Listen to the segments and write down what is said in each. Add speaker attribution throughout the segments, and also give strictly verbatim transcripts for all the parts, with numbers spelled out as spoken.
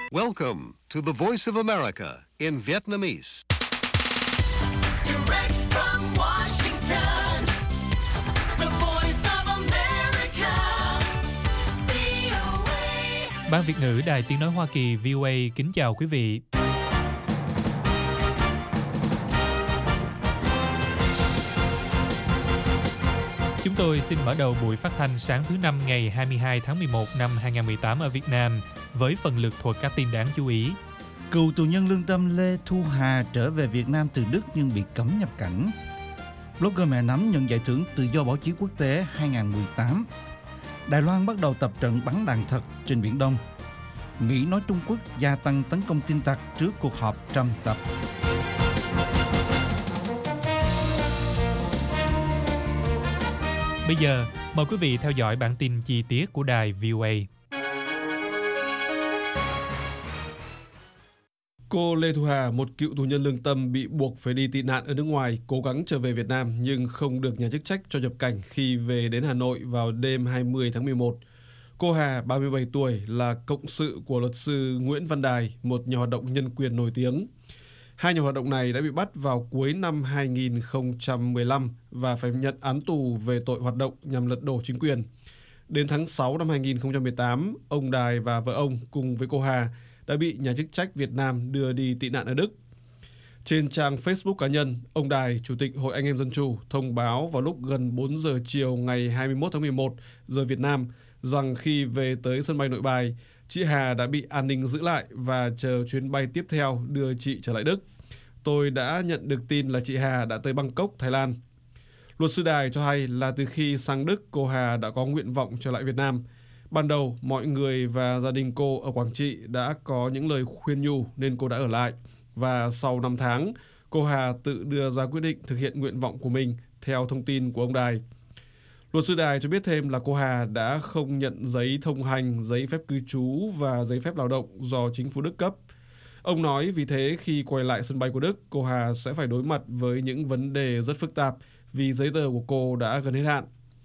Speaker 1: Welcome to the Voice of America in Vietnamese.
Speaker 2: Direct from Washington, the Voice of America, vê o a.
Speaker 3: Ban Việt ngữ Đài Tiếng nói Hoa Kỳ vê o a kính chào quý vị. Chúng tôi xin mở đầu buổi phát thanh sáng thứ Năm ngày hai mươi hai tháng mười một năm hai nghìn không trăm mười tám ở Việt Nam với phần lược thuật các tin đáng chú ý.
Speaker 4: Cựu tù nhân lương tâm Lê Thu Hà trở về Việt Nam từ Đức nhưng bị cấm nhập cảnh. Blogger mẹ nắm nhận giải thưởng tự do báo chí quốc tế hai nghìn không trăm mười tám. Đài Loan bắt đầu tập trận bắn đạn thật trên Biển Đông. Mỹ nói Trung Quốc gia tăng tấn công tin tặc trước cuộc họp Trump tập.
Speaker 3: Bây giờ, mời quý vị theo dõi bản tin chi tiết của đài vê o a.
Speaker 5: Cô Lê Thu Hà, một cựu tù nhân lương tâm bị buộc phải đi tị nạn ở nước ngoài, cố gắng trở về Việt Nam nhưng không được nhà chức trách cho nhập cảnh khi về đến Hà Nội vào đêm hai mươi tháng mười một. Cô Hà, ba mươi bảy tuổi, là cộng sự của luật sư Nguyễn Văn Đài, một nhà hoạt động nhân quyền nổi tiếng. Hai nhà hoạt động này đã bị bắt vào cuối năm hai nghìn không trăm mười lăm và phải nhận án tù về tội hoạt động nhằm lật đổ chính quyền. Đến tháng sáu năm hai nghìn không trăm mười tám, ông Đài và vợ ông cùng với cô Hà đã bị nhà chức trách Việt Nam đưa đi tị nạn ở Đức. Trên trang Facebook cá nhân, ông Đài, Chủ tịch Hội Anh em Dân Chủ, thông báo vào lúc gần bốn giờ chiều ngày hai mươi mốt tháng mười một giờ Việt Nam rằng khi về tới sân bay Nội Bài, chị Hà đã bị an ninh giữ lại và chờ chuyến bay tiếp theo đưa chị trở lại Đức. Tôi đã nhận được tin là chị Hà đã tới Bangkok, Thái Lan. Luật sư Đài cho hay là từ khi sang Đức, cô Hà đã có nguyện vọng trở lại Việt Nam. Ban đầu, mọi người và gia đình cô ở Quảng Trị đã có những lời khuyên nhủ nên cô đã ở lại. Và sau năm tháng, cô Hà tự đưa ra quyết định thực hiện nguyện vọng của mình theo thông tin của ông Đài. Luật sư Đài cho biết thêm là cô Hà đã không nhận giấy thông hành, giấy phép cư trú và giấy phép lao động do chính phủ Đức cấp. Ông nói vì thế khi quay lại sân bay của Đức, cô Hà sẽ phải đối mặt với những vấn đề rất phức tạp vì giấy tờ của cô đã gần hết hạn.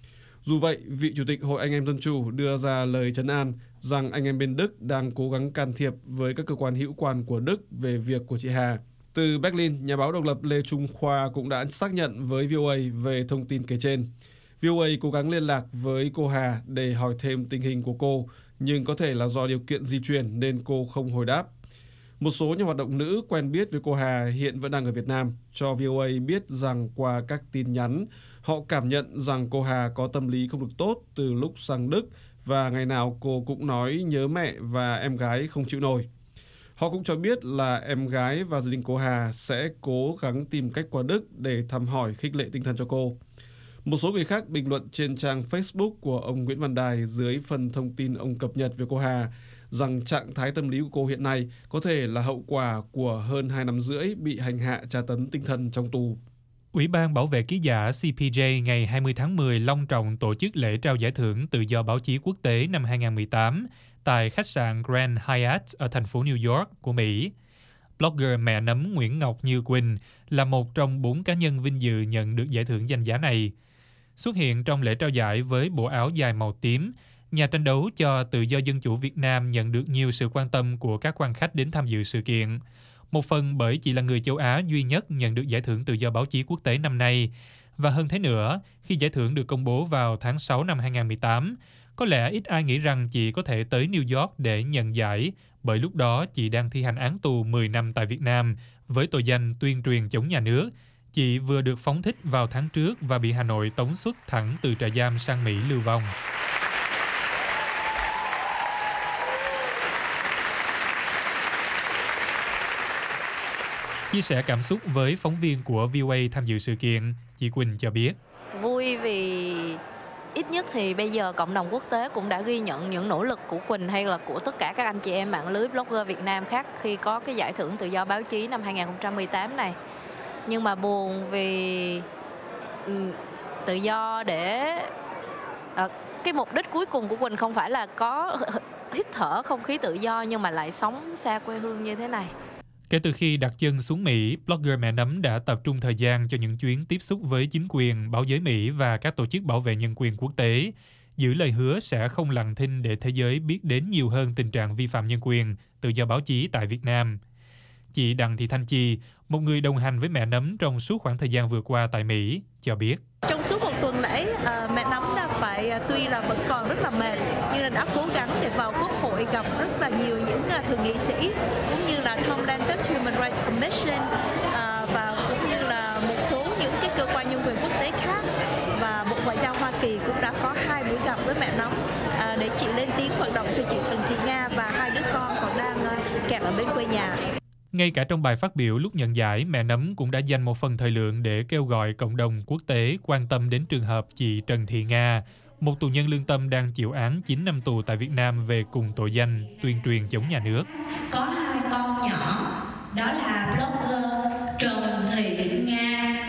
Speaker 5: Dù vậy, vị Chủ tịch Hội Anh em Dân Chủ đưa ra lời trấn an rằng anh em bên Đức đang cố gắng can thiệp với các cơ quan hữu quan của Đức về việc của chị Hà. Từ Berlin, nhà báo độc lập Lê Trung Khoa cũng đã xác nhận với vê o a về thông tin kể trên. vê o a cố gắng liên lạc với cô Hà để hỏi thêm tình hình của cô, nhưng có thể là do điều kiện di chuyển nên cô không hồi đáp. Một số nhà hoạt động nữ quen biết với cô Hà hiện vẫn đang ở Việt Nam, cho vê o a biết rằng qua các tin nhắn, họ cảm nhận rằng cô Hà có tâm lý không được tốt từ lúc sang Đức và ngày nào cô cũng nói nhớ mẹ và em gái không chịu nổi. Họ cũng cho biết là em gái và gia đình cô Hà sẽ cố gắng tìm cách qua Đức để thăm hỏi khích lệ tinh thần cho cô. Một số người khác bình luận trên trang Facebook của ông Nguyễn Văn Đài dưới phần thông tin ông cập nhật về cô Hà rằng trạng thái tâm lý của cô hiện nay có thể là hậu quả của hơn hai năm rưỡi bị hành hạ tra tấn tinh thần trong tù.
Speaker 3: Ủy ban Bảo vệ ký giả xê pê jê ngày hai mươi tháng mười long trọng tổ chức lễ trao giải thưởng tự do báo chí quốc tế năm hai nghìn không trăm mười tám tại khách sạn Grand Hyatt ở thành phố New York của Mỹ. Blogger mẹ nấm Nguyễn Ngọc Như Quỳnh là một trong bốn cá nhân vinh dự nhận được giải thưởng danh giá này. Xuất hiện trong lễ trao giải với bộ áo dài màu tím, nhà tranh đấu cho tự do dân chủ Việt Nam nhận được nhiều sự quan tâm của các quan khách đến tham dự sự kiện. Một phần bởi chị là người châu Á duy nhất nhận được giải thưởng tự do báo chí quốc tế năm nay. Và hơn thế nữa, khi giải thưởng được công bố vào tháng sáu năm hai nghìn không trăm mười tám, có lẽ ít ai nghĩ rằng chị có thể tới New York để nhận giải, bởi lúc đó chị đang thi hành án tù mười năm tại Việt Nam với tội danh tuyên truyền chống nhà nước. Chị vừa được phóng thích vào tháng trước và bị Hà Nội tống xuất thẳng từ trại giam sang Mỹ lưu vong. Chia sẻ cảm xúc với phóng viên của vê o a tham dự sự kiện, chị Quỳnh cho biết.
Speaker 6: Vui vì ít nhất thì bây giờ cộng đồng quốc tế cũng đã ghi nhận những nỗ lực của Quỳnh hay là của tất cả các anh chị em mạng lưới blogger Việt Nam khác khi có cái giải thưởng tự do báo chí năm hai nghìn không trăm mười tám này. Nhưng mà buồn vì tự do để à, cái mục đích cuối cùng của Quỳnh không phải là có hít thở không khí tự do nhưng mà lại sống xa quê hương như thế này.
Speaker 3: Kể từ khi đặt chân xuống Mỹ, blogger mẹ nấm đã tập trung thời gian cho những chuyến tiếp xúc với chính quyền, báo giới Mỹ và các tổ chức bảo vệ nhân quyền quốc tế. giữ lời hứa sẽ không lặng thinh để thế giới biết đến nhiều hơn tình trạng vi phạm nhân quyền, tự do báo chí tại Việt Nam. Chị Đặng Thị Thanh Chi, một người đồng hành với mẹ nấm trong suốt khoảng thời gian vừa qua tại Mỹ, cho biết.
Speaker 7: Trong suốt một tuần lễ, uh, mẹ nấm đã phải, uh, tuy là vẫn còn rất là mệt, nhưng là đã cố gắng để vào Quốc hội gặp rất là nhiều những uh, thượng nghị sĩ, cũng như là Tom Lantos Human Rights Commission, uh, và cũng như là một số những cái cơ quan nhân quyền quốc tế khác. Và Bộ Ngoại giao Hoa Kỳ cũng đã có hai buổi gặp với mẹ nấm uh, để chị lên tiếng vận động cho chị Trần Thị Nga và hai đứa con còn đang uh, kẹt ở bên quê nhà.
Speaker 3: Ngay cả trong bài phát biểu lúc nhận giải, mẹ nấm cũng đã dành một phần thời lượng để kêu gọi cộng đồng quốc tế quan tâm đến trường hợp chị Trần Thị Nga, một tù nhân lương tâm đang chịu án chín năm tù tại Việt Nam về cùng tội danh tuyên truyền chống nhà nước.
Speaker 8: Có hai con nhỏ, đó là blogger Trần Thị Nga,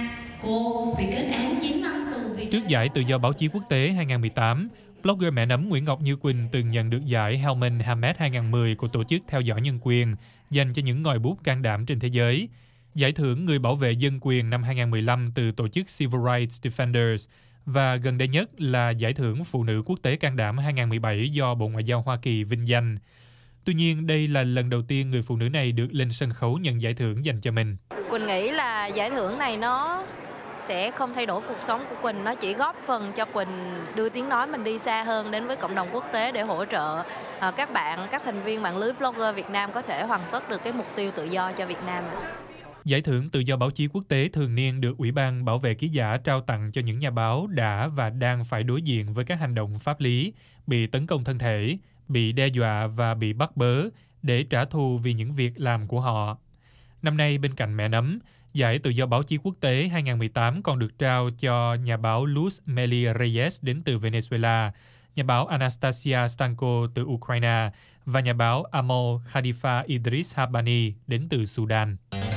Speaker 8: cô bị kết án chín năm tù vì...
Speaker 3: Trước giải Tự do báo chí quốc tế hai không một tám, blogger mẹ nấm Nguyễn Ngọc Như Quỳnh từng nhận được giải Helman Hamed hai không một không của Tổ chức Theo dõi Nhân quyền, dành cho những ngòi bút can đảm trên thế giới. Giải thưởng Người bảo vệ dân quyền năm hai không một lăm từ Tổ chức Civil Rights Defenders, và gần đây nhất là Giải thưởng Phụ nữ quốc tế can đảm hai không một bảy do Bộ Ngoại giao Hoa Kỳ vinh danh. Tuy nhiên, đây là lần đầu tiên người phụ nữ này được lên sân khấu nhận giải thưởng dành cho mình.
Speaker 6: Quỳnh nghĩ là giải thưởng này nó sẽ không thay đổi cuộc sống của Quỳnh, nó chỉ góp phần cho Quỳnh đưa tiếng nói mình đi xa hơn đến với cộng đồng quốc tế để hỗ trợ các bạn, các thành viên mạng lưới blogger Việt Nam có thể hoàn tất được cái mục tiêu tự do cho Việt Nam.
Speaker 3: Giải thưởng Tự do báo chí quốc tế thường niên được Ủy ban Bảo vệ ký giả trao tặng cho những nhà báo đã và đang phải đối diện với các hành động pháp lý, bị tấn công thân thể, bị đe dọa và bị bắt bớ để trả thù vì những việc làm của họ. Năm nay, bên cạnh mẹ nấm, Giải Tự do báo chí quốc tế hai không một tám còn được trao cho nhà báo Luz Meli Reyes đến từ Venezuela, nhà báo Anastasia Stanko từ Ukraine và nhà báo Amol Khalifa Idris Habani đến từ Sudan.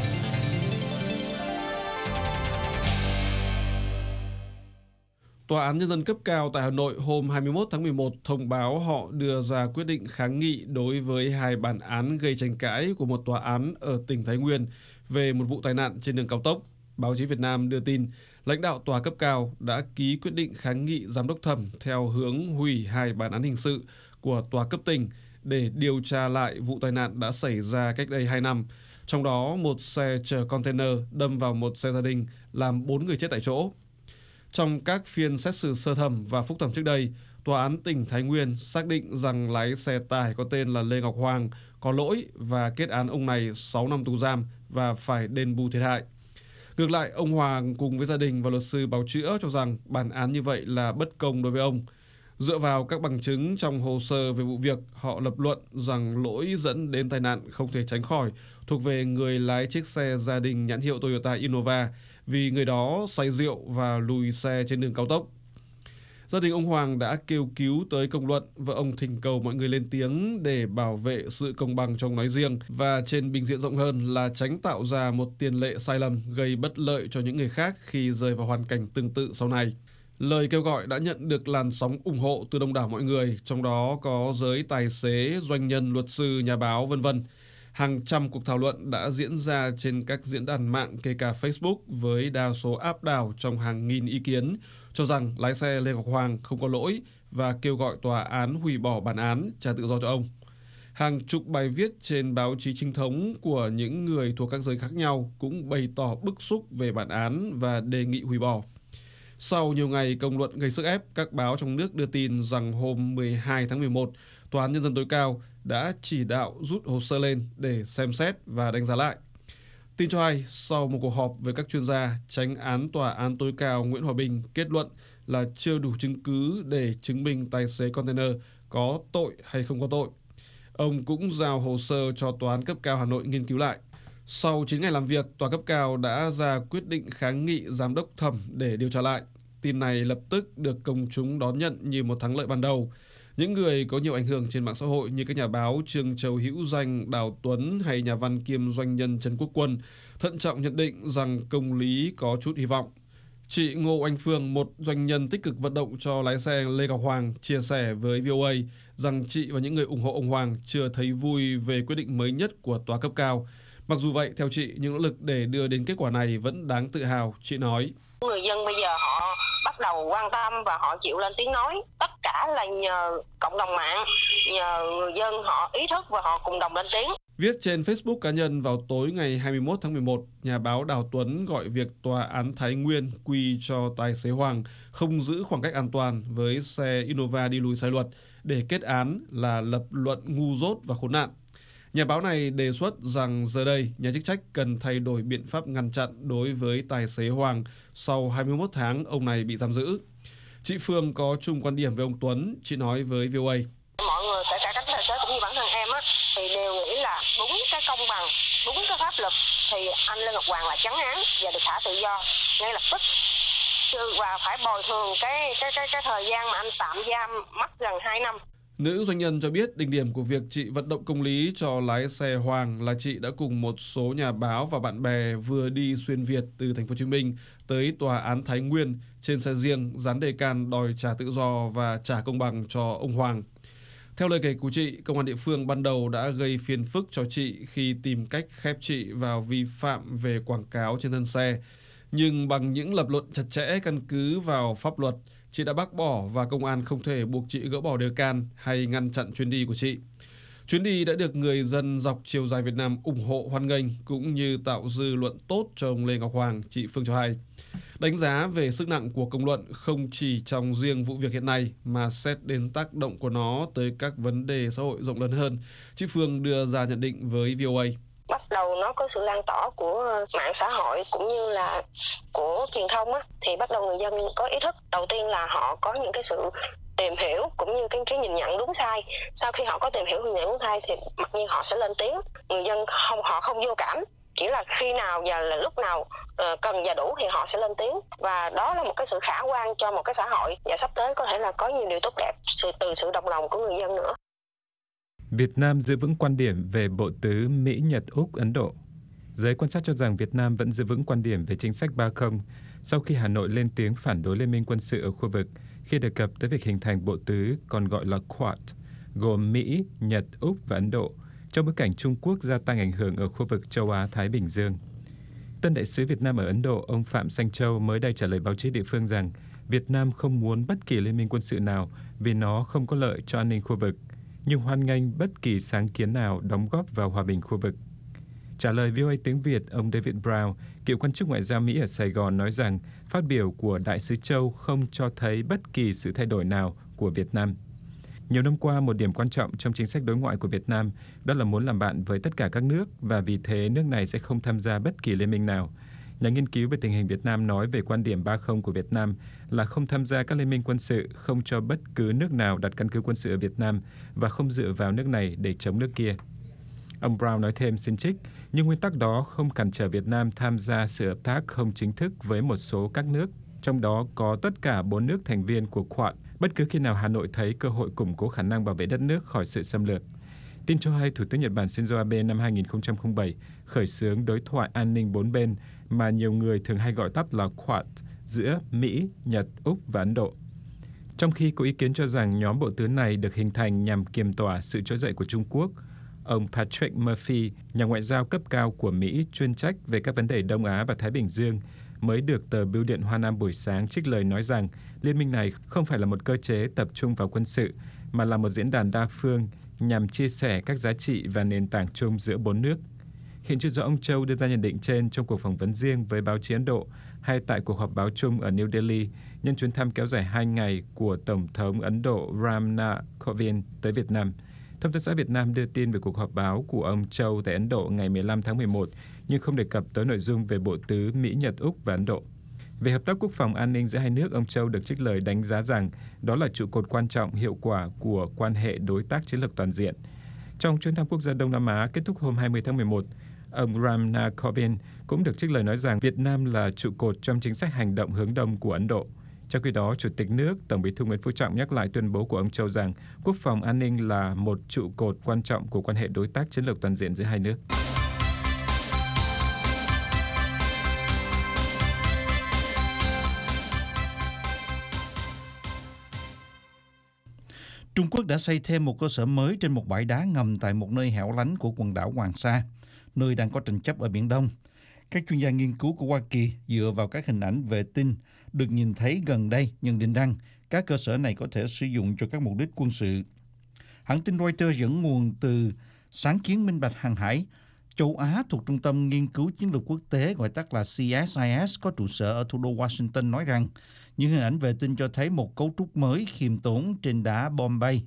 Speaker 5: Tòa án Nhân dân cấp cao tại Hà Nội hôm hai mươi mốt tháng mười một thông báo họ đưa ra quyết định kháng nghị đối với hai bản án gây tranh cãi của một tòa án ở tỉnh Thái Nguyên về một vụ tai nạn trên đường cao tốc. Báo chí Việt Nam đưa tin, lãnh đạo tòa cấp cao đã ký quyết định kháng nghị giám đốc thẩm theo hướng hủy hai bản án hình sự của tòa cấp tỉnh để điều tra lại vụ tai nạn đã xảy ra cách đây hai năm. Trong đó, một xe chở container đâm vào một xe gia đình, làm bốn người chết tại chỗ. Trong các phiên xét xử sơ thẩm và phúc thẩm trước đây, Tòa án tỉnh Thái Nguyên xác định rằng lái xe tải có tên là Lê Ngọc Hoàng có lỗi và kết án ông này sáu năm tù giam và phải đền bù thiệt hại. Ngược lại, ông Hoàng cùng với gia đình và luật sư bào chữa cho rằng bản án như vậy là bất công đối với ông. Dựa vào các bằng chứng trong hồ sơ về vụ việc, họ lập luận rằng lỗi dẫn đến tai nạn không thể tránh khỏi thuộc về người lái chiếc xe gia đình nhãn hiệu Toyota Innova vì người đó say rượu và lùi xe trên đường cao tốc. Gia đình ông Hoàng đã kêu cứu tới công luận và ông thỉnh cầu mọi người lên tiếng để bảo vệ sự công bằng trong nói riêng và trên bình diện rộng hơn là tránh tạo ra một tiền lệ sai lầm gây bất lợi cho những người khác khi rơi vào hoàn cảnh tương tự sau này. Lời kêu gọi đã nhận được làn sóng ủng hộ từ đông đảo mọi người, trong đó có giới tài xế, doanh nhân, luật sư, nhà báo, vân vân. Hàng trăm cuộc thảo luận đã diễn ra trên các diễn đàn mạng kể cả Facebook với đa số áp đảo trong hàng nghìn ý kiến cho rằng lái xe Lê Ngọc Hoàng không có lỗi và kêu gọi tòa án hủy bỏ bản án, trả tự do cho ông. Hàng chục bài viết trên báo chí chính thống của những người thuộc các giới khác nhau cũng bày tỏ bức xúc về bản án và đề nghị hủy bỏ. Sau nhiều ngày công luận gây sức ép, các báo trong nước đưa tin rằng hôm mười hai tháng mười một, Tòa án Nhân dân tối cao đã chỉ đạo rút hồ sơ lên để xem xét và đánh giá lại. Tin cho hay, sau một cuộc họp với các chuyên gia, Chánh án Tòa án tối cao Nguyễn Hòa Bình kết luận là chưa đủ chứng cứ để chứng minh tài xế container có tội hay không có tội. Ông cũng giao hồ sơ cho Tòa án cấp cao Hà Nội nghiên cứu lại. Sau chín ngày làm việc, Tòa cấp cao đã ra quyết định kháng nghị giám đốc thẩm để điều tra lại. Tin này lập tức được công chúng đón nhận như một thắng lợi ban đầu. Những người có nhiều ảnh hưởng trên mạng xã hội như các nhà báo Trương Châu Hữu Danh, Đào Tuấn hay nhà văn kiêm doanh nhân Trần Quốc Quân thận trọng nhận định rằng công lý có chút hy vọng. Chị Ngô Anh Phương, một doanh nhân tích cực vận động cho lái xe Lê Ngọc Hoàng, chia sẻ với vê o a rằng chị và những người ủng hộ ông Hoàng chưa thấy vui về quyết định mới nhất của tòa cấp cao. Mặc dù vậy, theo chị, những nỗ lực để đưa đến kết quả này vẫn đáng tự hào, chị nói.
Speaker 9: Người dân bây giờ họ bắt đầu đầu quan tâm và họ chịu lên tiếng nói. Tất cả là nhờ cộng đồng mạng, nhờ người dân họ ý thức và họ cùng đồng lên tiếng.
Speaker 5: Viết trên Facebook cá nhân vào tối ngày hai mươi mốt tháng mười một, nhà báo Đào Tuấn gọi việc Tòa án Thái Nguyên quy cho tài xế Hoàng không giữ khoảng cách an toàn với xe Innova đi lùi sai luật để kết án là lập luận ngu dốt và khốn nạn. Nhà báo này đề xuất rằng giờ đây nhà chức trách cần thay đổi biện pháp ngăn chặn đối với tài xế Hoàng sau hai mươi mốt tháng ông này bị giam giữ. Chị Phương có chung quan điểm với ông Tuấn, chị nói với vê o a.
Speaker 9: Mọi người, kể cả các tài xế cũng như bản thân em á, thì đều nghĩ là đúng cái công bằng, đúng cái pháp luật thì anh Lê Ngọc Hoàng là trắng án và được thả tự do ngay lập tức, và phải bồi thường cái cái cái cái thời gian mà anh tạm giam mất gần hai năm.
Speaker 5: Nữ doanh nhân cho biết đỉnh điểm của việc chị vận động công lý cho lái xe Hoàng là chị đã cùng một số nhà báo và bạn bè vừa đi xuyên Việt từ thành phố Hồ Chí Minh tới Tòa án Thái Nguyên trên xe riêng dán đề can đòi trả tự do và trả công bằng cho ông Hoàng. Theo lời kể của chị, công an địa phương ban đầu đã gây phiền phức cho chị khi tìm cách khép chị vào vi phạm về quảng cáo trên thân xe. Nhưng bằng những lập luận chặt chẽ căn cứ vào pháp luật, chị đã bác bỏ và công an không thể buộc chị gỡ bỏ đề can hay ngăn chặn chuyến đi của chị. Chuyến đi đã được người dân dọc chiều dài Việt Nam ủng hộ hoan nghênh cũng như tạo dư luận tốt cho ông Lê Ngọc Hoàng, chị Phương cho hay. Đánh giá về sức nặng của công luận không chỉ trong riêng vụ việc hiện nay mà xét đến tác động của nó tới các vấn đề xã hội rộng lớn hơn, chị Phương đưa ra nhận định với vê o a.
Speaker 9: Bắt đầu nó có sự lan tỏa của mạng xã hội cũng như là của truyền thông á, thì bắt đầu người dân có ý thức. Đầu tiên là họ có những cái sự tìm hiểu cũng như cái cái nhìn nhận đúng sai. Sau khi họ có tìm hiểu nhìn nhận đúng sai thì mặc nhiên họ sẽ lên tiếng. Người dân không họ không vô cảm, chỉ là khi nào và là lúc nào uh, cần và đủ thì họ sẽ lên tiếng, và đó là một cái sự khả quan cho một cái xã hội, và sắp tới có thể là có nhiều điều tốt đẹp sự từ sự đồng lòng của người dân nữa.
Speaker 10: Việt Nam giữ vững quan điểm về bộ tứ Mỹ, Nhật, Úc, Ấn Độ. Giới quan sát cho rằng Việt Nam vẫn giữ vững quan điểm về chính sách ba không sau khi Hà Nội lên tiếng phản đối liên minh quân sự ở khu vực khi đề cập tới việc hình thành bộ tứ còn gọi là Quad, gồm Mỹ, Nhật, Úc và Ấn Độ, trong bối cảnh Trung Quốc gia tăng ảnh hưởng ở khu vực châu Á-Thái Bình Dương. Tân đại sứ Việt Nam ở Ấn Độ, ông Phạm Sanh Châu mới đây trả lời báo chí địa phương rằng Việt Nam không muốn bất kỳ liên minh quân sự nào vì nó không có lợi cho an ninh khu vực, nhưng hoan nghênh bất kỳ sáng kiến nào đóng góp vào hòa bình khu vực. Trả lời vê o a tiếng Việt, ông David Brown, cựu quan chức ngoại giao Mỹ ở Sài Gòn nói rằng phát biểu của đại sứ Châu không cho thấy bất kỳ sự thay đổi nào của Việt Nam. Nhiều năm qua, một điểm quan trọng trong chính sách đối ngoại của Việt Nam đó là muốn làm bạn với tất cả các nước và vì thế nước này sẽ không tham gia bất kỳ liên minh nào. Nhà nghiên cứu về tình hình Việt Nam nói về quan điểm ba không của Việt Nam là không tham gia các liên minh quân sự, không cho bất cứ nước nào đặt căn cứ quân sự ở Việt Nam và không dựa vào nước này để chống nước kia. Ông Brown nói thêm xin trích, nhưng nguyên tắc đó không cản trở Việt Nam tham gia sự hợp tác không chính thức với một số các nước, trong đó có tất cả bốn nước thành viên của Quad, bất cứ khi nào Hà Nội thấy cơ hội củng cố khả năng bảo vệ đất nước khỏi sự xâm lược. Tin cho hay Thủ tướng Nhật Bản Shinzo Abe năm hai nghìn không trăm lẻ bảy khởi xướng đối thoại an ninh bốn bên mà nhiều người thường hay gọi tắt là Quad giữa Mỹ, Nhật, Úc và Ấn Độ. Trong khi có ý kiến cho rằng nhóm bộ tứ này được hình thành nhằm kiềm tỏa sự trỗi dậy của Trung Quốc, ông Patrick Murphy, nhà ngoại giao cấp cao của Mỹ chuyên trách về các vấn đề Đông Á và Thái Bình Dương, mới được tờ Bưu điện Hoa Nam buổi sáng trích lời nói rằng liên minh này không phải là một cơ chế tập trung vào quân sự, mà là một diễn đàn đa phương nhằm chia sẻ các giá trị và nền tảng chung giữa bốn nước. Hiện chưa rõ ông Châu đưa ra nhận định trên trong cuộc phỏng vấn riêng với báo chí Ấn Độ hay tại cuộc họp báo chung ở New Delhi nhân chuyến thăm kéo dài hai ngày của Tổng thống Ấn Độ Ram Nath Kovind tới Việt Nam. Thông tấn xã Việt Nam đưa tin về cuộc họp báo của ông Châu tại Ấn Độ ngày mười lăm tháng mười một, nhưng không đề cập tới nội dung về bộ tứ Mỹ, Nhật, Úc và Ấn Độ. Về hợp tác quốc phòng an ninh giữa hai nước, ông Châu được trích lời đánh giá rằng đó là trụ cột quan trọng hiệu quả của quan hệ đối tác chiến lược toàn diện. Trong chuyến thăm quốc gia Đông Nam Á kết thúc hôm hai mươi tháng mười một, ông Ram Nath Kovind cũng được trích lời nói rằng Việt Nam là trụ cột trong chính sách hành động hướng đông của Ấn Độ. Trong khi đó, Chủ tịch nước, Tổng Bí thư Nguyễn Phú Trọng nhắc lại tuyên bố của ông Châu rằng quốc phòng an ninh là một trụ cột quan trọng của quan hệ đối tác chiến lược toàn diện giữa hai nước.
Speaker 4: Trung Quốc đã xây thêm một cơ sở mới trên một bãi đá ngầm tại một nơi hẻo lánh của quần đảo Hoàng Sa, nơi đang có tranh chấp ở Biển Đông. Các chuyên gia nghiên cứu của Hoa Kỳ dựa vào các hình ảnh vệ tinh được nhìn thấy gần đây nhận định rằng các cơ sở này có thể sử dụng cho các mục đích quân sự. Hãng tin Reuters dẫn nguồn từ Sáng kiến minh bạch hàng hải châu Á thuộc Trung tâm Nghiên cứu Chiến lược Quốc tế gọi tắt là C S I S có trụ sở ở thủ đô Washington nói rằng những hình ảnh vệ tinh cho thấy một cấu trúc mới khiêm tốn trên đá bom bay.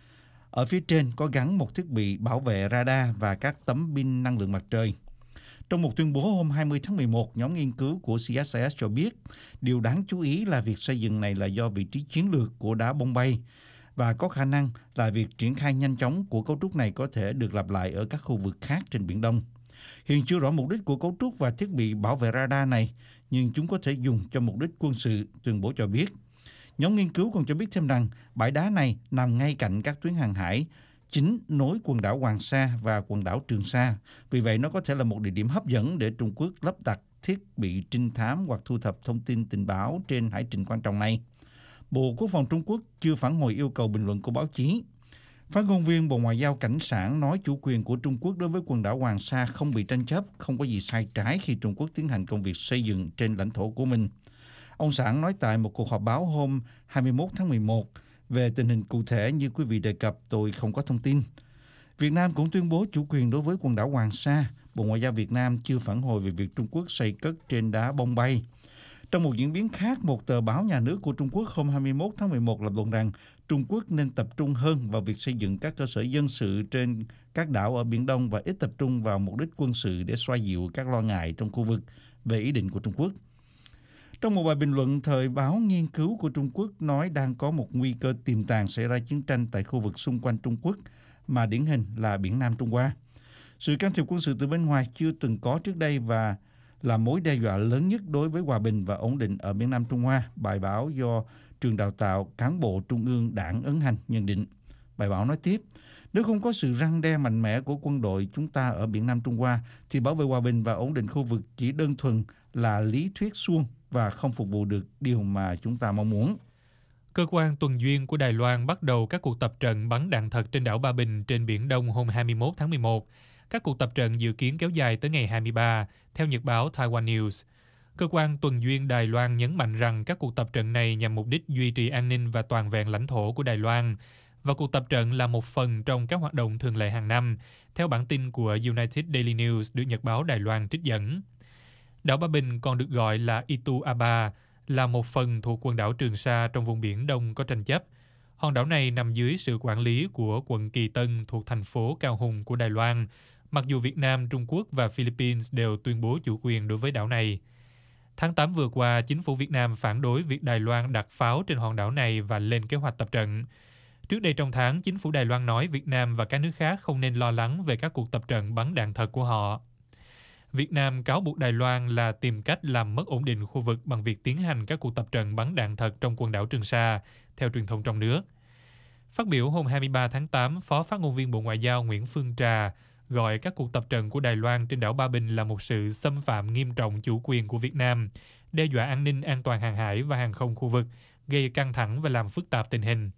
Speaker 4: Ở phía trên có gắn một thiết bị bảo vệ radar và các tấm pin năng lượng mặt trời. Trong một tuyên bố hôm hai mươi tháng mười một, nhóm nghiên cứu của C S I S cho biết điều đáng chú ý là việc xây dựng này là do vị trí chiến lược của đá bom bay và có khả năng là việc triển khai nhanh chóng của cấu trúc này có thể được lặp lại ở các khu vực khác trên Biển Đông. Hiện chưa rõ mục đích của cấu trúc và thiết bị bảo vệ radar này, nhưng chúng có thể dùng cho mục đích quân sự, tuyên bố cho biết. Nhóm nghiên cứu còn cho biết thêm rằng bãi đá này nằm ngay cạnh các tuyến hàng hải chính nối quần đảo Hoàng Sa và quần đảo Trường Sa. Vì vậy, nó có thể là một địa điểm hấp dẫn để Trung Quốc lắp đặt thiết bị trinh thám hoặc thu thập thông tin tình báo trên hải trình quan trọng này. Bộ Quốc phòng Trung Quốc chưa phản hồi yêu cầu bình luận của báo chí. Phát ngôn viên Bộ Ngoại giao Cảnh Sảng nói chủ quyền của Trung Quốc đối với quần đảo Hoàng Sa không bị tranh chấp, không có gì sai trái khi Trung Quốc tiến hành công việc xây dựng trên lãnh thổ của mình. Ông Sảng nói tại một cuộc họp báo hôm hai mươi mốt tháng mười một về tình hình cụ thể như quý vị đề cập, tôi không có thông tin. Việt Nam cũng tuyên bố chủ quyền đối với quần đảo Hoàng Sa. Bộ Ngoại giao Việt Nam chưa phản hồi về việc Trung Quốc xây cất trên đá bom bay. Trong một diễn biến khác, một tờ báo nhà nước của Trung Quốc hôm hai mươi mốt tháng mười một lập luận rằng Trung Quốc nên tập trung hơn vào việc xây dựng các cơ sở dân sự trên các đảo ở Biển Đông và ít tập trung vào mục đích quân sự để xoa dịu các lo ngại trong khu vực về ý định của Trung Quốc. Trong một bài bình luận, thời báo nghiên cứu của Trung Quốc nói đang có một nguy cơ tiềm tàng xảy ra chiến tranh tại khu vực xung quanh Trung Quốc, mà điển hình là Biển Nam Trung Hoa. Sự can thiệp quân sự từ bên ngoài chưa từng có trước đây và là mối đe dọa lớn nhất đối với hòa bình và ổn định ở Biển Nam Trung Hoa, bài báo do Trường Đào tạo Cán bộ Trung ương Đảng ấn hành nhận định. Bài báo nói tiếp, nếu không có sự răn đe mạnh mẽ của quân đội chúng ta ở Biển Nam Trung Hoa, thì bảo vệ hòa bình và ổn định khu vực chỉ đơn thuần là lý thuyết suông và không phục vụ được điều mà chúng ta mong muốn.
Speaker 3: Cơ quan tuần duyên của Đài Loan bắt đầu các cuộc tập trận bắn đạn thật trên đảo Ba Bình trên Biển Đông hôm hai mươi mốt tháng mười một. Các cuộc tập trận dự kiến kéo dài tới ngày hai mươi ba, theo nhật báo Taiwan News. Cơ quan tuần duyên Đài Loan nhấn mạnh rằng các cuộc tập trận này nhằm mục đích duy trì an ninh và toàn vẹn lãnh thổ của Đài Loan, và cuộc tập trận là một phần trong các hoạt động thường lệ hàng năm, theo bản tin của United Daily News được nhật báo Đài Loan trích dẫn. Đảo Ba Bình còn được gọi là Itu Aba, là một phần thuộc quần đảo Trường Sa trong vùng Biển Đông có tranh chấp. Hòn đảo này nằm dưới sự quản lý của quận Kỳ Tân thuộc thành phố Cao Hùng của Đài Loan, mặc dù Việt Nam, Trung Quốc và Philippines đều tuyên bố chủ quyền đối với đảo này. Tháng tám vừa qua, chính phủ Việt Nam phản đối việc Đài Loan đặt pháo trên hòn đảo này và lên kế hoạch tập trận. Trước đây trong tháng, chính phủ Đài Loan nói Việt Nam và các nước khác không nên lo lắng về các cuộc tập trận bắn đạn thật của họ. Việt Nam cáo buộc Đài Loan là tìm cách làm mất ổn định khu vực bằng việc tiến hành các cuộc tập trận bắn đạn thật trong quần đảo Trường Sa, theo truyền thông trong nước. Phát biểu hôm hai mươi ba tháng tám, Phó Phát ngôn viên Bộ Ngoại giao Nguyễn Phương Trà gọi các cuộc tập trận của Đài Loan trên đảo Ba Bình là một sự xâm phạm nghiêm trọng chủ quyền của Việt Nam, đe dọa an ninh an toàn hàng hải và hàng không khu vực, gây căng thẳng và làm phức tạp tình hình.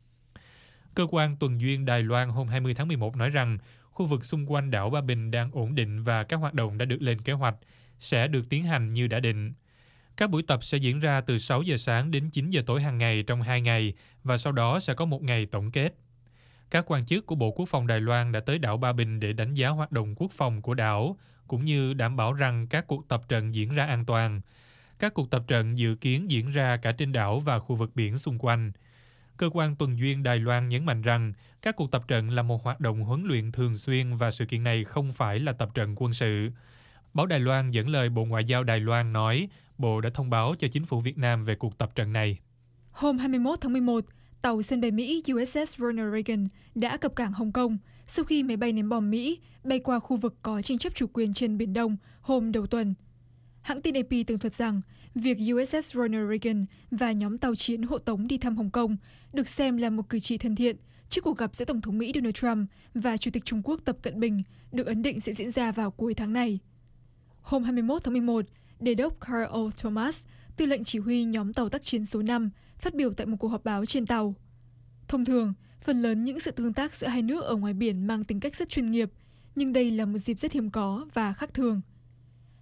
Speaker 3: Cơ quan tuần duyên Đài Loan hôm hai mươi tháng mười một nói rằng khu vực xung quanh đảo Ba Bình đang ổn định và các hoạt động đã được lên kế hoạch, sẽ được tiến hành như đã định. Các buổi tập sẽ diễn ra từ sáu giờ sáng đến chín giờ tối hàng ngày trong hai ngày và sau đó sẽ có một ngày tổng kết. Các quan chức của Bộ Quốc phòng Đài Loan đã tới đảo Ba Bình để đánh giá hoạt động quốc phòng của đảo, cũng như đảm bảo rằng các cuộc tập trận diễn ra an toàn. Các cuộc tập trận dự kiến diễn ra cả trên đảo và khu vực biển xung quanh. Cơ quan tuần duyên Đài Loan nhấn mạnh rằng các cuộc tập trận là một hoạt động huấn luyện thường xuyên và sự kiện này không phải là tập trận quân sự. Báo Đài Loan dẫn lời Bộ Ngoại giao Đài Loan nói, Bộ đã thông báo cho chính phủ Việt Nam về cuộc tập trận này.
Speaker 11: Hôm hai mươi mốt tháng mười một, tàu sân bay Mỹ U S S Ronald Reagan đã cập cảng Hồng Kông sau khi máy bay ném bom Mỹ bay qua khu vực có tranh chấp chủ quyền trên Biển Đông hôm đầu tuần. Hãng tin A P tường thuật rằng việc U S S Ronald Reagan và nhóm tàu chiến hộ tống đi thăm Hồng Kông được xem là một cử chỉ thân thiện trước cuộc gặp giữa Tổng thống Mỹ Donald Trump và Chủ tịch Trung Quốc Tập Cận Bình được ấn định sẽ diễn ra vào cuối tháng này. Hôm hai mươi mốt tháng mười một, Đề đốc Carl O. Thomas, tư lệnh chỉ huy nhóm tàu tác chiến số năm, phát biểu tại một cuộc họp báo trên tàu. Thông thường, phần lớn những sự tương tác giữa hai nước ở ngoài biển mang tính cách rất chuyên nghiệp, nhưng đây là một dịp rất hiếm có và khác thường.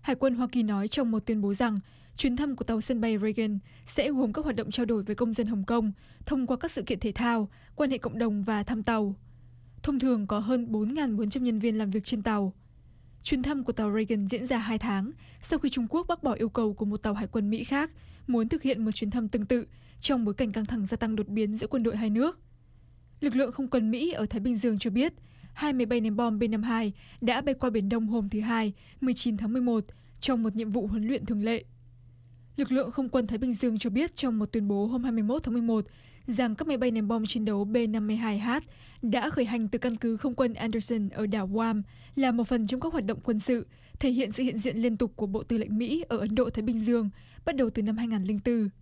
Speaker 11: Hải quân Hoa Kỳ nói trong một tuyên bố rằng chuyến thăm của tàu sân bay Reagan sẽ gồm các hoạt động trao đổi với công dân Hồng Kông thông qua các sự kiện thể thao, quan hệ cộng đồng và thăm tàu. Thông thường có hơn bốn nghìn bốn trăm nhân viên làm việc trên tàu. Chuyến thăm của tàu Reagan diễn ra hai tháng sau khi Trung Quốc bác bỏ yêu cầu của một tàu hải quân Mỹ khác muốn thực hiện một chuyến thăm tương tự trong bối cảnh căng thẳng gia tăng đột biến giữa quân đội hai nước. Lực lượng không quân Mỹ ở Thái Bình Dương cho biết hai máy bay ném bom B năm mươi hai đã bay qua Biển Đông hôm thứ Hai, mười chín tháng mười một, trong một nhiệm vụ huấn luyện thường lệ. Lực lượng không quân Thái Bình Dương cho biết trong một tuyên bố hôm hai mươi mốt tháng mười một rằng các máy bay ném bom chiến đấu B năm mươi hai H đã khởi hành từ căn cứ không quân Anderson ở đảo Guam là một phần trong các hoạt động quân sự, thể hiện sự hiện diện liên tục của Bộ Tư lệnh Mỹ ở Ấn Độ-Thái Bình Dương bắt đầu từ năm hai nghìn không trăm lẻ bốn.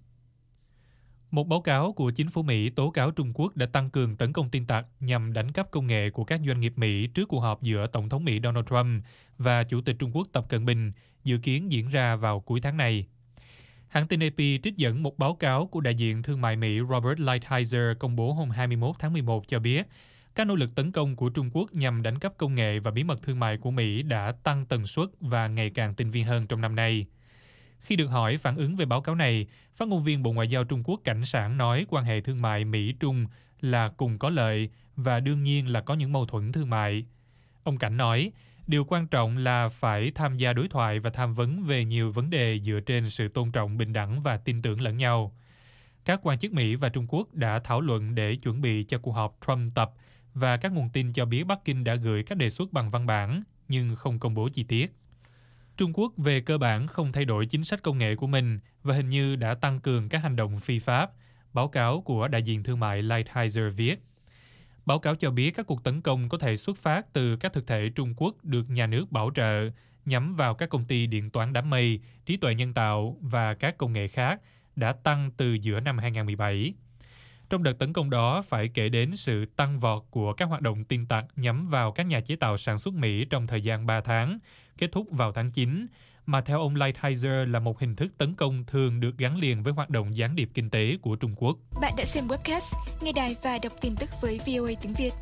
Speaker 3: Một báo cáo của chính phủ Mỹ tố cáo Trung Quốc đã tăng cường tấn công tin tặc nhằm đánh cắp công nghệ của các doanh nghiệp Mỹ trước cuộc họp giữa Tổng thống Mỹ Donald Trump và Chủ tịch Trung Quốc Tập Cận Bình dự kiến diễn ra vào cuối tháng này. Hãng tin A P trích dẫn một báo cáo của đại diện thương mại Mỹ Robert Lighthizer công bố hôm hai mươi mốt tháng mười một cho biết các nỗ lực tấn công của Trung Quốc nhằm đánh cắp công nghệ và bí mật thương mại của Mỹ đã tăng tần suất và ngày càng tinh vi hơn trong năm nay. Khi được hỏi phản ứng về báo cáo này, phát ngôn viên Bộ Ngoại giao Trung Quốc Cảnh Sảng nói quan hệ thương mại Mỹ-Trung là cùng có lợi và đương nhiên là có những mâu thuẫn thương mại. Ông Cảnh nói, điều quan trọng là phải tham gia đối thoại và tham vấn về nhiều vấn đề dựa trên sự tôn trọng, bình đẳng và tin tưởng lẫn nhau. Các quan chức Mỹ và Trung Quốc đã thảo luận để chuẩn bị cho cuộc họp Trump-Tập và các nguồn tin cho biết Bắc Kinh đã gửi các đề xuất bằng văn bản nhưng không công bố chi tiết. Trung Quốc về cơ bản không thay đổi chính sách công nghệ của mình và hình như đã tăng cường các hành động phi pháp, báo cáo của đại diện thương mại Lighthizer viết. Báo cáo cho biết các cuộc tấn công có thể xuất phát từ các thực thể Trung Quốc được nhà nước bảo trợ, nhắm vào các công ty điện toán đám mây, trí tuệ nhân tạo và các công nghệ khác đã tăng từ giữa năm hai nghìn không trăm mười bảy. Trong đợt tấn công đó phải kể đến sự tăng vọt của các hoạt động tin tặc nhắm vào các nhà chế tạo sản xuất Mỹ trong thời gian ba tháng, kết thúc vào tháng chín, mà theo ông Lighthizer là một hình thức tấn công thường được gắn liền với hoạt động gián điệp kinh tế của Trung Quốc.
Speaker 11: Bạn đã xem webcast, nghe đài và đọc tin tức với vê o a tiếng Việt.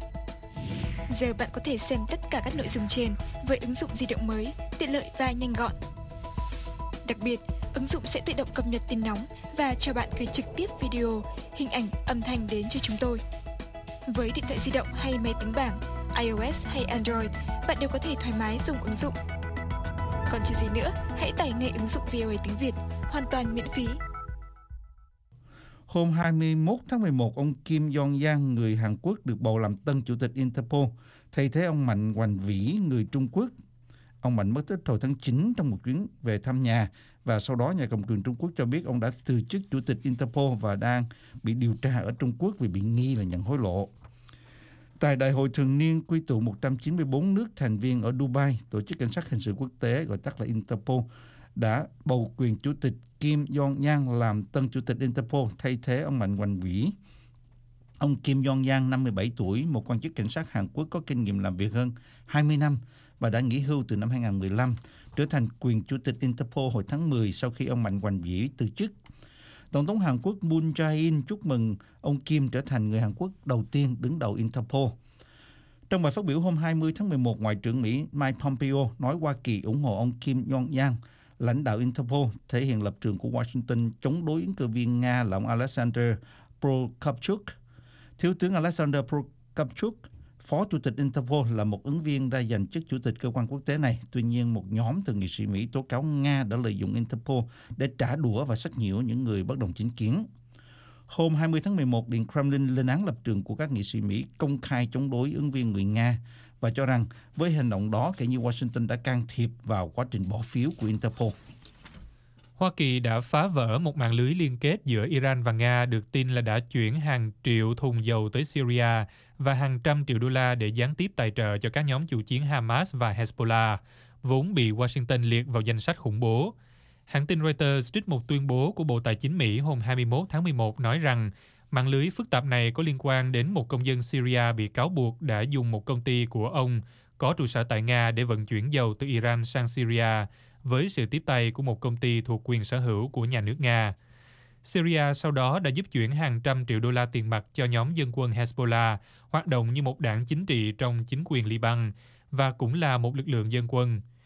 Speaker 11: Giờ bạn có thể xem tất cả các nội dung trên với ứng dụng di động mới, tiện lợi và nhanh gọn. Đặc biệt, ứng dụng sẽ tự động cập nhật tin nóng và cho bạn gửi trực tiếp video, hình ảnh, âm thanh đến cho chúng tôi. Với điện thoại di động hay máy tính bảng, iOS hay Android, bạn đều có thể thoải mái dùng ứng dụng. Còn chờ gì nữa, hãy tải ngay ứng dụng vê o a tiếng Việt, hoàn toàn miễn phí.
Speaker 4: Hôm hai mươi mốt tháng mười một, ông Kim Jong-un, người Hàn Quốc, được bầu làm tân chủ tịch Interpol, thay thế ông Mạnh Hoành Vĩ, người Trung Quốc. Ông Mạnh mất tích hồi tháng chín trong một chuyến về thăm nhà, và sau đó nhà cầm quyền Trung Quốc cho biết ông đã từ chức chủ tịch Interpol và đang bị điều tra ở Trung Quốc vì bị nghi là nhận hối lộ. Tại Đại hội thường niên quy tụ một trăm chín mươi bốn nước thành viên ở Dubai, Tổ chức Cảnh sát Hình sự Quốc tế, gọi tắt là Interpol, đã bầu quyền chủ tịch Kim Jong-un làm tân chủ tịch Interpol thay thế ông Mạnh Hoành Vĩ. Ông Kim Jong-un, năm mươi bảy tuổi, một quan chức cảnh sát Hàn Quốc có kinh nghiệm làm việc hơn hai mươi năm và đã nghỉ hưu từ năm hai nghìn không trăm mười lăm, trở thành quyền chủ tịch Interpol hồi tháng mười sau khi ông Mạnh Hoành Vĩ từ chức. Tổng thống Hàn Quốc Moon Jae-in chúc mừng ông Kim trở thành người Hàn Quốc đầu tiên đứng đầu Interpol. Trong bài phát biểu hôm hai mươi tháng mười một, Ngoại trưởng Mỹ Mike Pompeo nói Hoa Kỳ ủng hộ ông Kim Jong-un, lãnh đạo Interpol, thể hiện lập trường của Washington chống đối ứng cử viên Nga là ông Alexander Prokopchuk. Thiếu tướng Alexander Prokopchuk, Phó Chủ tịch Interpol, là một ứng viên đã giành chức chủ tịch cơ quan quốc tế này. Tuy nhiên, một nhóm thượng nghị sĩ Mỹ tố cáo Nga đã lợi dụng Interpol để trả đũa và sách nhiễu những người bất đồng chính kiến. Hôm hai mươi tháng mười một, Điện Kremlin lên án lập trường của các nghị sĩ Mỹ công khai chống đối ứng viên người Nga và cho rằng với hành động đó, kể như Washington đã can thiệp vào quá trình bỏ phiếu của Interpol.
Speaker 3: Hoa Kỳ đã phá vỡ một mạng lưới liên kết giữa Iran và Nga được tin là đã chuyển hàng triệu thùng dầu tới Syria và hàng trăm triệu đô la để gián tiếp tài trợ cho các nhóm chủ chiến Hamas và Hezbollah, vốn bị Washington liệt vào danh sách khủng bố. Hãng tin Reuters trích một tuyên bố của Bộ Tài chính Mỹ hôm hai mươi mốt tháng mười một nói rằng mạng lưới phức tạp này có liên quan đến một công dân Syria bị cáo buộc đã dùng một công ty của ông có trụ sở tại Nga để vận chuyển dầu từ Iran sang Syria với sự tiếp tay của một công ty thuộc quyền sở hữu của nhà nước Nga. Syria sau đó đã giúp chuyển hàng trăm triệu đô la tiền mặt cho nhóm dân quân Hezbollah, hoạt động như một đảng chính trị trong chính quyền Liban và cũng là một lực lượng dân quân.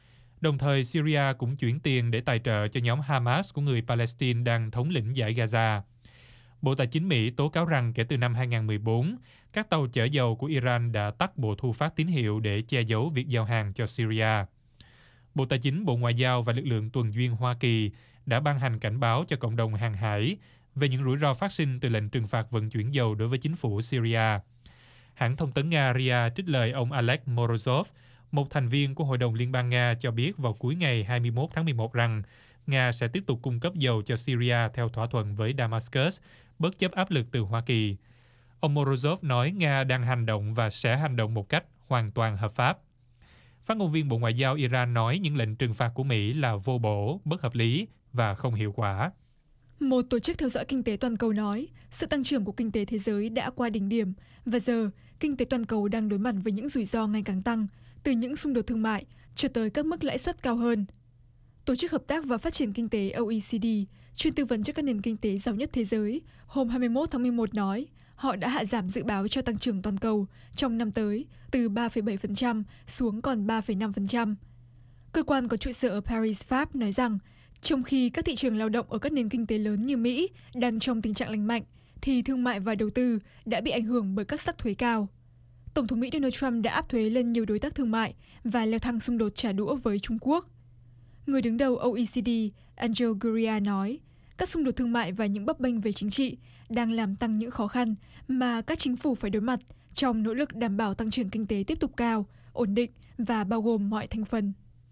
Speaker 3: Đồng thời, Syria cũng chuyển tiền để tài trợ cho nhóm Hamas của người Palestine đang thống lĩnh dải Gaza. Bộ Tài chính Mỹ tố cáo rằng kể từ năm hai nghìn mười bốn, các tàu chở dầu của Iran đã tắt bộ thu phát tín hiệu để che giấu việc giao hàng cho Syria. Bộ Tài chính, Bộ Ngoại giao và lực lượng tuần duyên Hoa Kỳ đã ban hành cảnh báo cho cộng đồng hàng hải về những rủi ro phát sinh từ lệnh trừng phạt vận chuyển dầu đối với chính phủ Syria. Hãng thông tấn Nga rê a trích lời ông Oleg Morozov, một thành viên của Hội đồng Liên bang Nga, cho biết vào cuối ngày hai mươi mốt tháng mười một rằng Nga sẽ tiếp tục cung cấp dầu cho Syria theo thỏa thuận với Damascus, bất chấp áp lực từ Hoa Kỳ. Ông Morozov nói Nga đang hành động và sẽ hành động một cách hoàn toàn hợp pháp. Phát ngôn viên Bộ Ngoại giao Iran nói những lệnh trừng phạt của Mỹ là vô bổ, bất hợp lý và không hiệu quả.
Speaker 11: Một tổ chức theo dõi kinh tế toàn cầu nói sự tăng trưởng của kinh tế thế giới đã qua đỉnh điểm và giờ kinh tế toàn cầu đang đối mặt với những rủi ro ngày càng tăng, từ những xung đột thương mại cho tới các mức lãi suất cao hơn. Tổ chức Hợp tác và Phát triển Kinh tế O E C D, chuyên tư vấn cho các nền kinh tế giàu nhất thế giới, hôm hai mươi mốt tháng mười một nói họ đã hạ giảm dự báo cho tăng trưởng toàn cầu trong năm tới từ ba phẩy bảy phần trăm xuống còn ba phẩy năm phần trăm. Cơ quan có trụ sở ở Paris, Pháp nói rằng trong khi các thị trường lao động ở các nền kinh tế lớn như Mỹ đang trong tình trạng lành mạnh, thì thương mại và đầu tư đã bị ảnh hưởng bởi các sắc thuế cao. Tổng thống Mỹ Donald Trump đã áp thuế lên nhiều đối tác thương mại và leo thang xung đột trả đũa với Trung Quốc. Người đứng đầu O E C D, Angel Gurria nói, các xung đột thương mại và những bấp bênh về chính trị đang làm tăng những khó khăn mà các chính phủ phải đối mặt trong nỗ lực đảm bảo tăng trưởng kinh tế tiếp tục cao, ổn định và bao gồm mọi thành phần.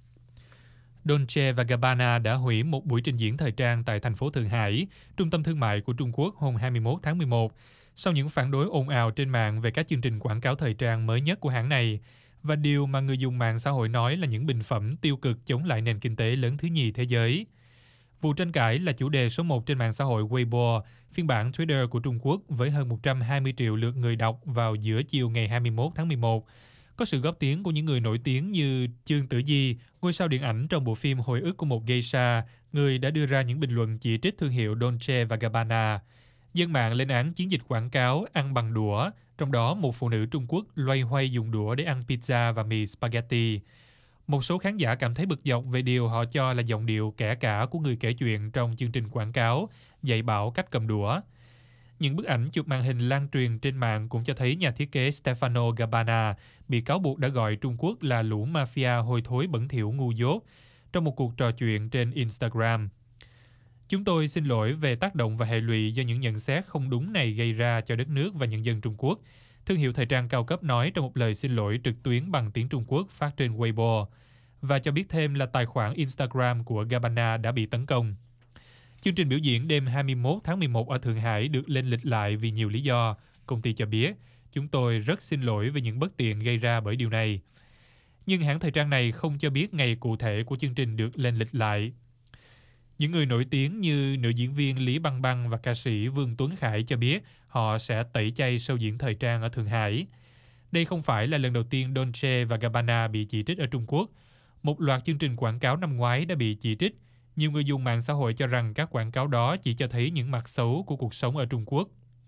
Speaker 3: Dolce và Gabbana đã hủy một buổi trình diễn thời trang tại thành phố Thượng Hải, trung tâm thương mại của Trung Quốc hôm hai mươi mốt tháng mười một, sau những phản đối ồn ào trên mạng về các chương trình quảng cáo thời trang mới nhất của hãng này, và điều mà người dùng mạng xã hội nói là những bình phẩm tiêu cực chống lại nền kinh tế lớn thứ nhì thế giới. Vụ tranh cãi là chủ đề số một trên mạng xã hội Weibo, phiên bản Twitter của Trung Quốc với hơn một trăm hai mươi triệu lượt người đọc vào giữa chiều ngày hai mươi mốt tháng mười một. Có sự góp tiếng của những người nổi tiếng như Chương Tử Di, ngôi sao điện ảnh trong bộ phim Hồi ức của một geisha, người đã đưa ra những bình luận chỉ trích thương hiệu Dolce và Gabbana. Dân mạng lên án chiến dịch quảng cáo ăn bằng đũa, trong đó một phụ nữ Trung Quốc loay hoay dùng đũa để ăn pizza và mì spaghetti. Một số khán giả cảm thấy bực dọc về điều họ cho là giọng điệu kẻ cả của người kể chuyện trong chương trình quảng cáo, dạy bảo cách cầm đũa. Những bức ảnh chụp màn hình lan truyền trên mạng cũng cho thấy nhà thiết kế Stefano Gabbana bị cáo buộc đã gọi Trung Quốc là lũ mafia hôi thối bẩn thỉu ngu dốt trong một cuộc trò chuyện trên Instagram. Chúng tôi xin lỗi về tác động và hệ lụy do những nhận xét không đúng này gây ra cho đất nước và nhân dân Trung Quốc, thương hiệu thời trang cao cấp nói trong một lời xin lỗi trực tuyến bằng tiếng Trung Quốc phát trên Weibo, và cho biết thêm là tài khoản Instagram của Gabbana đã bị tấn công. Chương trình biểu diễn đêm hai mươi mốt tháng mười một ở Thượng Hải được lên lịch lại vì nhiều lý do, công ty cho biết. Chúng tôi rất xin lỗi về những bất tiện gây ra bởi điều này. Nhưng hãng thời trang này không cho biết ngày cụ thể của chương trình được lên lịch lại. Những người nổi tiếng như nữ diễn viên Lý Băng Băng và ca sĩ Vương Tuấn Khải cho biết họ sẽ tẩy chay show diễn thời trang ở Thượng Hải. Đây không phải là lần đầu tiên Dolce và Gabbana bị chỉ trích ở Trung Quốc. Một loạt chương trình quảng cáo năm ngoái đã bị chỉ trích. Nhiều người dùng mạng xã hội cho rằng các quảng cáo đó chỉ cho thấy những mặt xấu của cuộc sống ở Trung Quốc.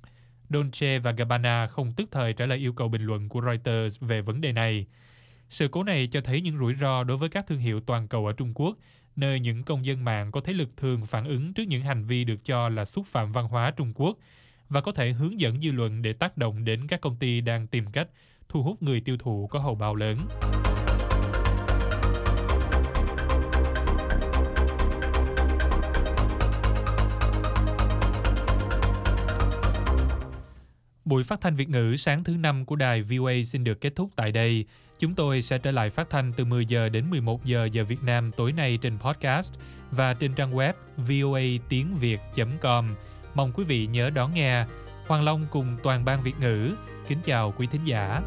Speaker 3: Dolce và Gabbana không tức thời trả lời yêu cầu bình luận của Reuters về vấn đề này. Sự cố này cho thấy những rủi ro đối với các thương hiệu toàn cầu ở Trung Quốc, nơi những công dân mạng có thế lực thường phản ứng trước những hành vi được cho là xúc phạm văn hóa Trung Quốc và có thể hướng dẫn dư luận để tác động đến các công ty đang tìm cách thu hút người tiêu thụ có hầu bao lớn. Buổi phát thanh Việt ngữ sáng thứ năm của đài vê o a xin được kết thúc tại đây. Chúng tôi sẽ trở lại phát thanh từ mười giờ đến mười một giờ giờ Việt Nam tối nay trên podcast và trên trang web voa tiếng việt chấm com. Mong quý vị nhớ đón nghe. Hoàng Long cùng toàn ban Việt ngữ kính chào quý thính giả.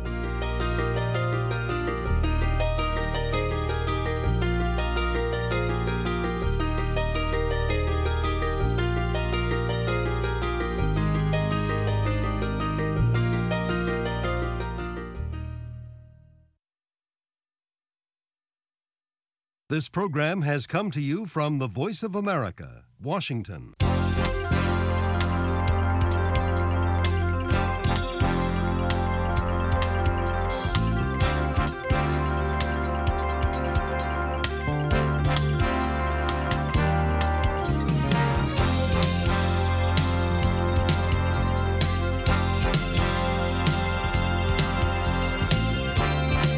Speaker 1: This program has come to you from the Voice of America, Washington.